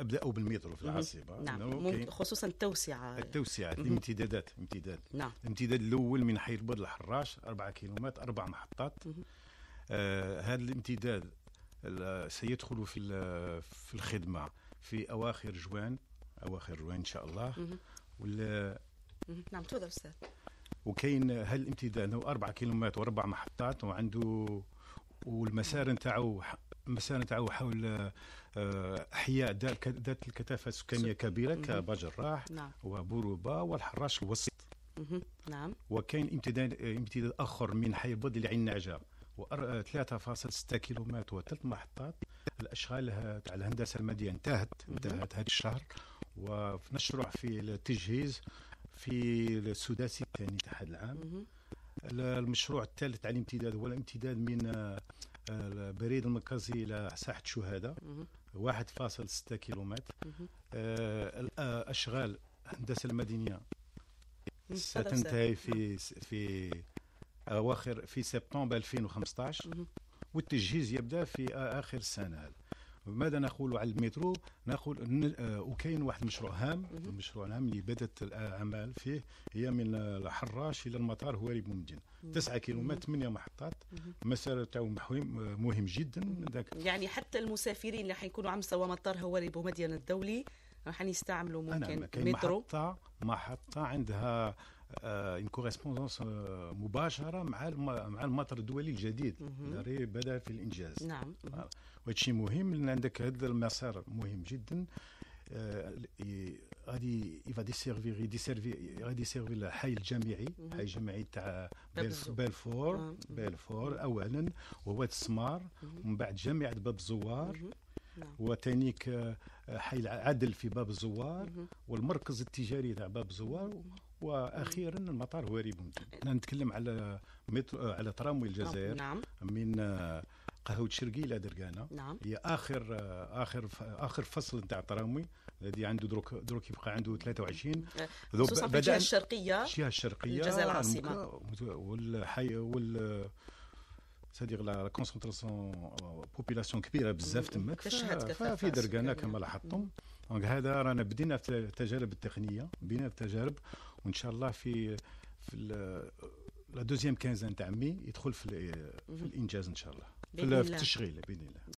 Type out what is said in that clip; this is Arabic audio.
ابداوا بالمترو في العاصمه. نعم، خصوصا التوسعه الامتداد. نعم. الامتداد الاول من حي البيض للحراش 4 كيلومتر 4 محطات. هذا الامتداد سيدخل في الخدمه في اواخر جوان ان شاء الله. نعم تفضل استاذ. وكاين هذا الامتداد هو 4 كيلومتر واربع محطات، وعنده والمسار نتاعو حول احياء ذات الكثافه السكانيه كبيره كباجراح وبوروبا والحراش الوسط. نعم. وكاين امتداد اخر من حي البيض لعين نعجه 3.6 كيلومتر وثلاث محطات. الاشغال تاع الهندسه الماديه انتهت هذا الشهر، ونشرع في التجهيز في السداسي الثاني تاع هذا العام. المشروع الثالث على الامتداد هو الامتداد من البريد المركزي الى ساحه شهاده 1.6 كيلومتر. الاشغال الهندسه المدنيه ستنتهي في سبتمبر 2015، والتجهيز يبدا في اخر السنه هذا. ماذا نقول على المترو؟ نقول وكاين واحد المشروع هام، اللي بدات الاعمال فيه هي من الحراش الى المطار هواري بومدين 9 كيلومتر 8 محطات. المسار تاعو مهم جدا. يعني حتى المسافرين اللي حيكونوا على مستوى مطار هواري بومدين الدولي راح يستعملوا ممكن مترو. محطه عندها ان كوريسبوندونس مباشره مع المطار الدولي الجديد اللي بدا في الانجاز. نعم. وهذا شيء مهم، لان عندك هذا المسار مهم جدا. غادي يسيرفي الحي الجامعي تاع بلفور اولا، وواد السمار، ومن بعد جامعه باب الزوار، وتانيك حي العدل في باب الزوار، والمركز التجاري تاع باب الزوار، واخيرا المطار هواري بومدين. انا نتكلم على تراموي الجزائر. نعم. من قهوة شرقي إلى درقانة. نعم. هي آخر فصل نتاع تراموي الذي عنده دروك يبقى عنده 23 خصوصا في الجهة الشرقية الجزائر العاصمة والحي سادير لا كونسونطراسيون بوبولاسيون كبيره بزاف تماك في درقانه كما لاحظتم. دونك هذا رانا بدينا في التجارب التقنيه، وان شاء الله في لا دوزيام كانزان تاع مي يدخل في الانجاز ان شاء الله، في التشغيل باذن الله.